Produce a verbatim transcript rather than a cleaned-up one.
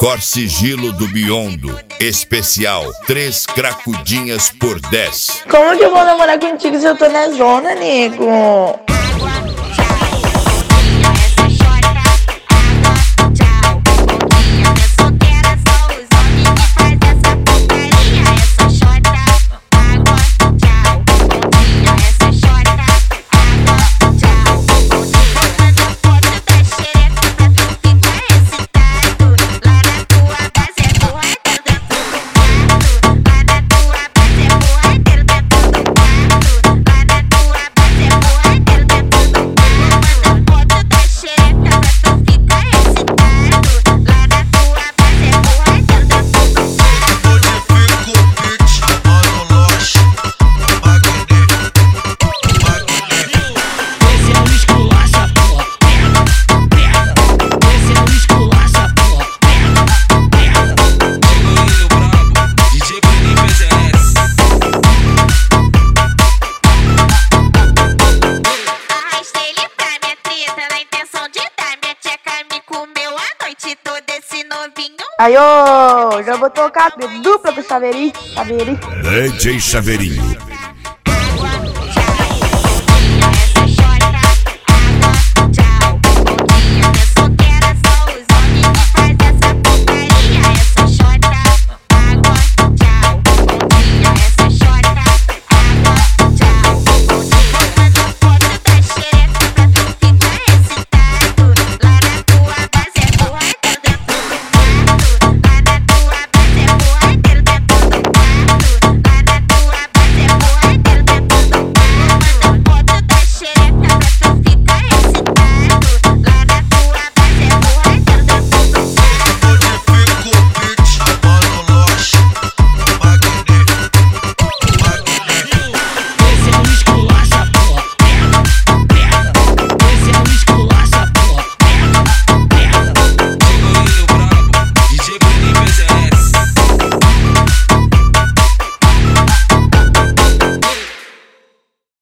Cor Sigilo do Biondo. Especial, três cracudinhas por dez. Como que eu vou namorar contigo se eu tô na zona, nego? Aí, ô, já vou tocar dupla com o Chaveirinho, Chaveirinho. D J Chaveirinho.